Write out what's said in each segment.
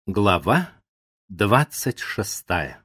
Глава 26.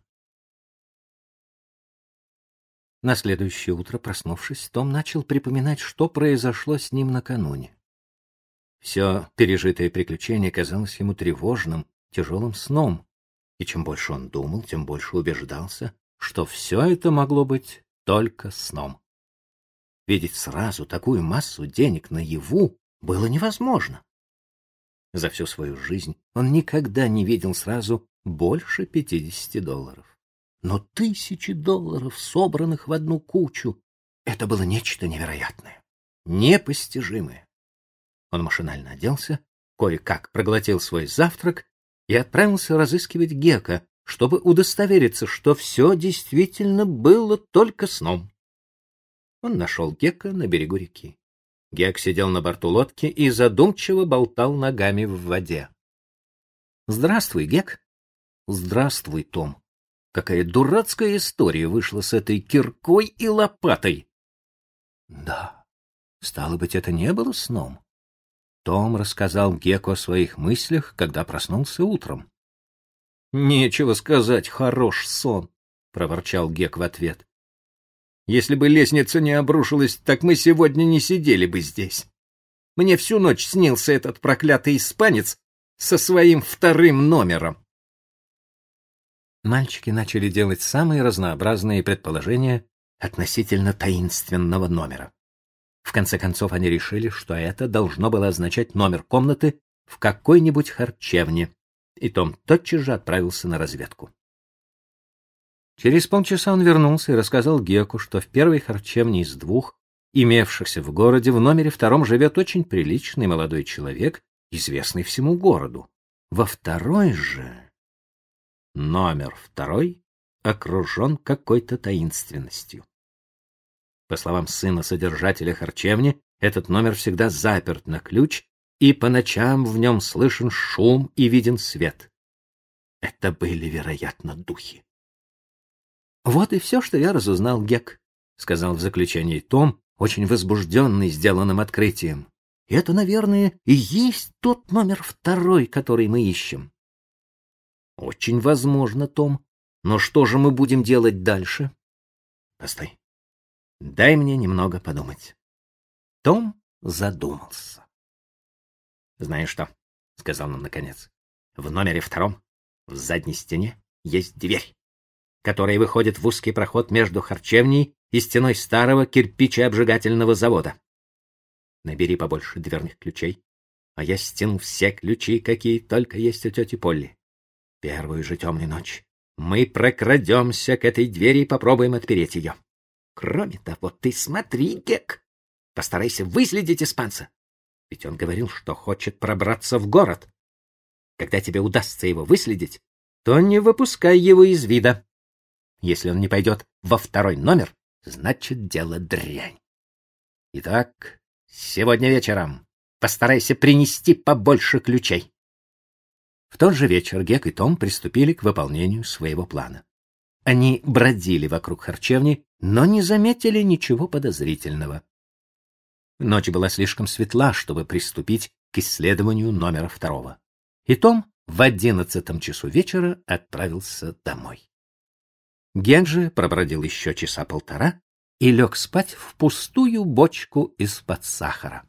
На следующее утро, проснувшись, Том начал припоминать, что произошло с ним накануне. Все пережитое приключение казалось ему тревожным, тяжелым сном, и чем больше он думал, тем больше убеждался, что все это могло быть только сном. Видеть сразу такую массу денег наяву было невозможно. За всю свою жизнь он никогда не видел сразу больше $50. Но $1000, собранных в одну кучу, это было нечто невероятное, непостижимое. Он машинально оделся, кое-как проглотил свой завтрак и отправился разыскивать Гека, чтобы удостовериться, что все действительно было только сном. Он нашел Гека на берегу реки. Гек сидел на борту лодки и задумчиво болтал ногами в воде. — Здравствуй, Гек. — Здравствуй, Том. Какая дурацкая история вышла с этой киркой и лопатой. — Да, стало быть, это не было сном. Том рассказал Геку о своих мыслях, когда проснулся утром. — Нечего сказать, хорош сон, — проворчал Гек в ответ. Если бы лестница не обрушилась, так мы сегодня не сидели бы здесь. Мне всю ночь снился этот проклятый испанец со своим вторым номером. Мальчики начали делать самые разнообразные предположения относительно таинственного номера. В конце концов они решили, что это должно было означать номер комнаты в какой-нибудь харчевне, и Том тотчас же отправился на разведку. Через полчаса он вернулся и рассказал Геку, что в первой харчевне из двух, имевшихся в городе, в номере втором живет очень приличный молодой человек, известный всему городу. Во второй же номер второй окружен какой-то таинственностью. По словам сына содержателя харчевни, этот номер всегда заперт на ключ, и по ночам в нем слышен шум и виден свет. Это были, вероятно, духи. «Вот и все, что я разузнал, Гек», — сказал в заключении Том, очень возбужденный сделанным открытием. «Это, наверное, и есть тот номер второй, который мы ищем». «Очень возможно, Том. Но что же мы будем делать дальше?» «Постой. Дай мне немного подумать». Том задумался. «Знаешь что?» — сказал он наконец. «В номере втором, в задней стене, есть дверь, которая выходит в узкий проход между харчевней и стеной старого кирпичеобжигательного завода. Набери побольше дверных ключей, а я стяну все ключи, какие только есть у тети Полли. Первую же темную ночь мы прокрадемся к этой двери и попробуем отпереть ее. Кроме того, ты смотри, Гек, постарайся выследить испанца, ведь он говорил, что хочет пробраться в город. Когда тебе удастся его выследить, то не выпускай его из вида. Если он не пойдет во второй номер, значит, дело дрянь. Итак, сегодня вечером постарайся принести побольше ключей». В тот же вечер Гек и Том приступили к выполнению своего плана. Они бродили вокруг харчевни, но не заметили ничего подозрительного. Ночь была слишком светла, чтобы приступить к исследованию номера второго. И Том в 11 часу вечера отправился домой. Гек же пробродил еще часа полтора и лег спать в пустую бочку из-под сахара.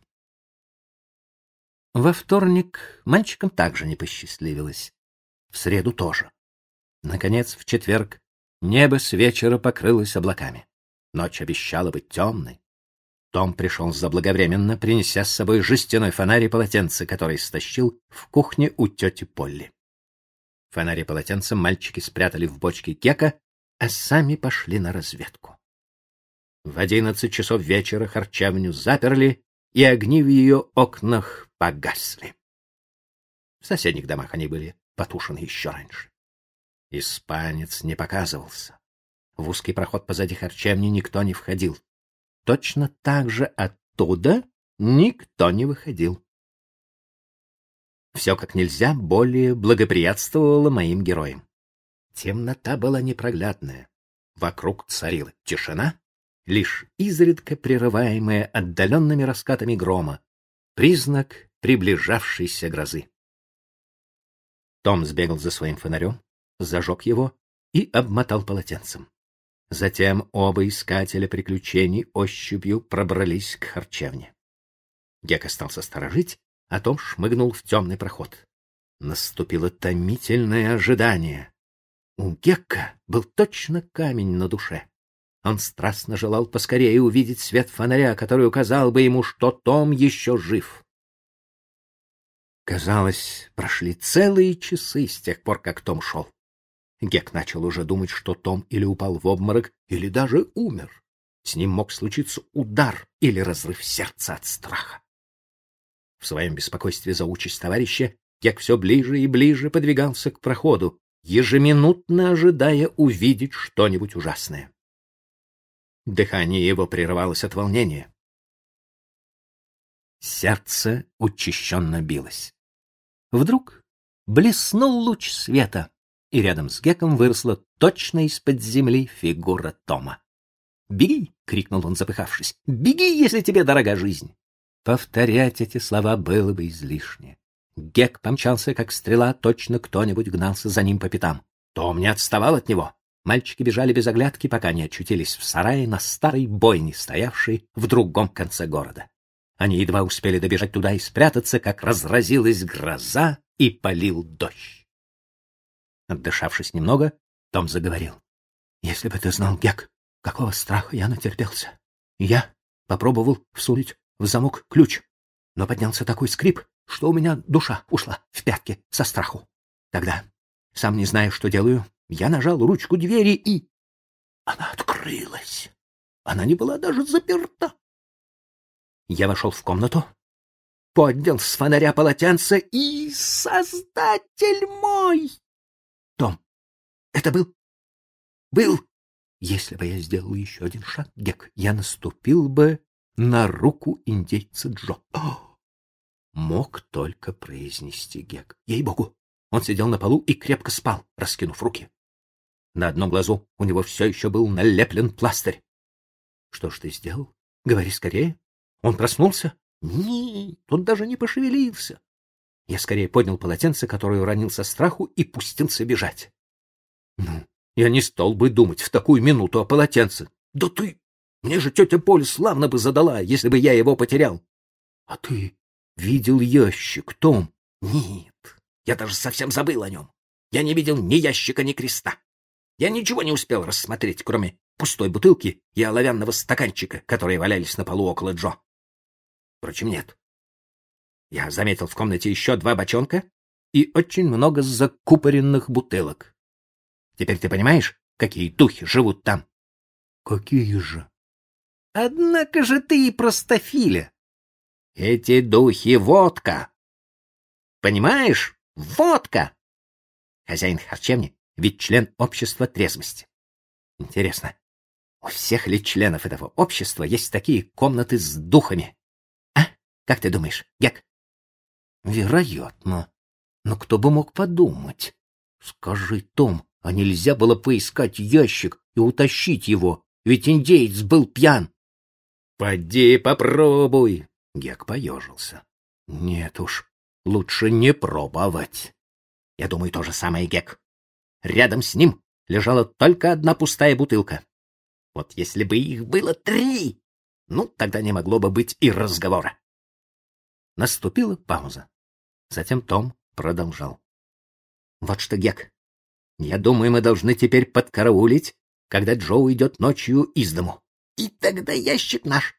Во вторник мальчикам также не посчастливилось. В среду тоже. Наконец, в четверг небо с вечера покрылось облаками. Ночь обещала быть темной. Том пришел заблаговременно, принеся с собой жестяной фонарь и полотенце, которое стащил в кухне у тети Полли. Фонарь и полотенце мальчики спрятали в бочке Гека, а сами пошли на разведку. В 11 часов вечера харчевню заперли, и огни в ее окнах погасли. В соседних домах они были потушены еще раньше. Испанец не показывался. В узкий проход позади харчевни никто не входил. Точно так же оттуда никто не выходил. Все как нельзя более благоприятствовало моим героям. Темнота была непроглядная. Вокруг царила тишина, лишь изредка прерываемая отдаленными раскатами грома, признак приближавшейся грозы. Том сбегал за своим фонарем, зажег его и обмотал полотенцем. Затем оба искателя приключений ощупью пробрались к харчевне. Гек остался сторожить, а Том шмыгнул в темный проход. Наступило томительное ожидание. У Гекка был точно камень на душе. Он страстно желал поскорее увидеть свет фонаря, который указал бы ему, что Том еще жив. Казалось, прошли целые часы с тех пор, как Том шел. Гек начал уже думать, что Том или упал в обморок, или даже умер. С ним мог случиться удар или разрыв сердца от страха. В своем беспокойстве за участь товарища Гек все ближе и ближе подвигался к проходу, ежеминутно ожидая увидеть что-нибудь ужасное. Дыхание его прерывалось от волнения. Сердце учащенно билось. Вдруг блеснул луч света, и рядом с Геком выросла точно из-под земли фигура Тома. «Беги!» — крикнул он, запыхавшись. «Беги, если тебе дорога жизнь!» Повторять эти слова было бы излишне. Гек помчался, как стрела, точно кто-нибудь гнался за ним по пятам. Том не отставал от него. Мальчики бежали без оглядки, пока не очутились в сарае на старой бойне, стоявшей в другом конце города. Они едва успели добежать туда и спрятаться, как разразилась гроза и полил дождь. Отдышавшись немного, Том заговорил. «Если бы ты знал, Гек, какого страха я натерпелся. Я попробовал всунуть в замок ключ, но поднялся такой скрип, что у меня душа ушла в пятки со страху. Тогда, сам не зная, что делаю, я нажал ручку двери, и она открылась. Она не была даже заперта. Я вошел в комнату, поднял с фонаря полотенце и... Создатель мой! Том, это был... Если бы я сделал еще один шаг, Гек, я наступил бы на руку индейца Джо. Мог только произнести Гек. Ей-богу, он сидел на полу и крепко спал, раскинув руки. На одном глазу у него все еще был налеплен пластырь. Что ж ты сделал? Говори скорее. Он проснулся? Нет, он даже не пошевелился. Я скорее поднял полотенце, которое уронил со страху, и пустился бежать. Ну, я не стал бы думать в такую минуту о полотенце. Да ты... Мне же тетя Поля славно бы задала, если бы я его потерял. А ты видел ящик, Том? Нет, я даже совсем забыл о нем. Я не видел ни ящика, ни креста. Я ничего не успел рассмотреть, кроме пустой бутылки и оловянного стаканчика, которые валялись на полу около Джо. Впрочем, нет. Я заметил в комнате еще 2 бочонка и очень много закупоренных бутылок. Теперь ты понимаешь, какие духи живут там? Какие же? Однако же ты и простофиля. Эти духи — водка. Понимаешь? Водка! Хозяин харчевни ведь член общества трезвости. Интересно, у всех ли членов этого общества есть такие комнаты с духами? А? Как ты думаешь, Гек? Вероятно. Но кто бы мог подумать? Скажи, Том, а нельзя было поискать ящик и утащить его? Ведь индеец был пьян. Поди попробуй. Гек поежился. Нет уж, лучше не пробовать. Я думаю, то же самое, Гек. Рядом с ним лежала только одна пустая бутылка. Вот если бы их было 3, ну, тогда не могло бы быть и разговора. Наступила пауза. Затем Том продолжал. Вот что, Гек, я думаю, мы должны теперь подкараулить, когда Джо уйдет ночью из дому. И тогда ящик наш.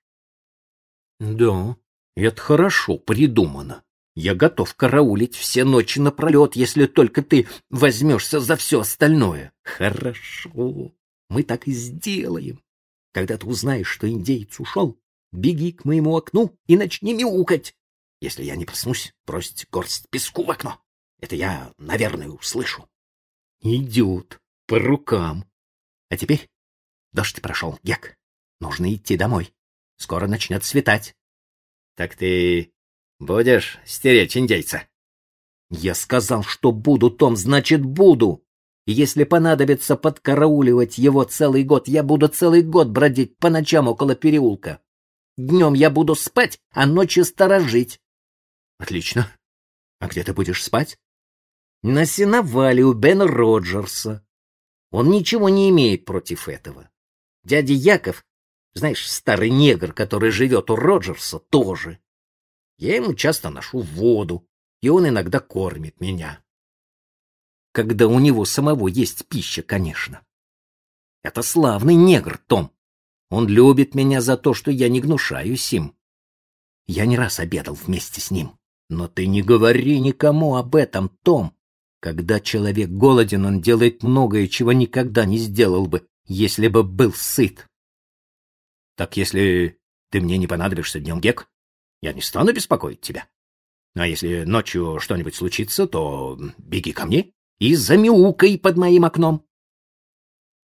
Да, это хорошо придумано. Я готов караулить все ночи напролет, если только ты возьмешься за все остальное. Хорошо, мы так и сделаем. Когда ты узнаешь, что индеец ушел, беги к моему окну и начни мяукать. Если я не проснусь, брось горсть песку в окно. Это я, наверное, услышу. Идет. По рукам. А теперь дождь прошел, Гек. Нужно идти домой. Скоро начнет светать. Так ты будешь стеречь индейца? Я сказал, что буду, Том, значит буду. И если понадобится подкарауливать его целый год, я буду целый год бродить по ночам около переулка. Днем я буду спать, а ночью сторожить. Отлично. А где ты будешь спать? на сеновале у Бена Роджерса. Он ничего не имеет против этого. Дядя Яков, знаешь, старый негр, который живет у Роджерса, тоже. Я ему часто ношу воду, и он иногда кормит меня. Когда у него самого есть пища, конечно. Это славный негр, Том. Он любит меня за то, что я не гнушаюсь им. Я не раз обедал вместе с ним. Но ты не говори никому об этом, Том. Когда человек голоден, он делает многое, чего никогда не сделал бы, если бы был сыт. Так если ты мне не понадобишься днем, Гек, я не стану беспокоить тебя. А если ночью что-нибудь случится, то беги ко мне и замяукай под моим окном.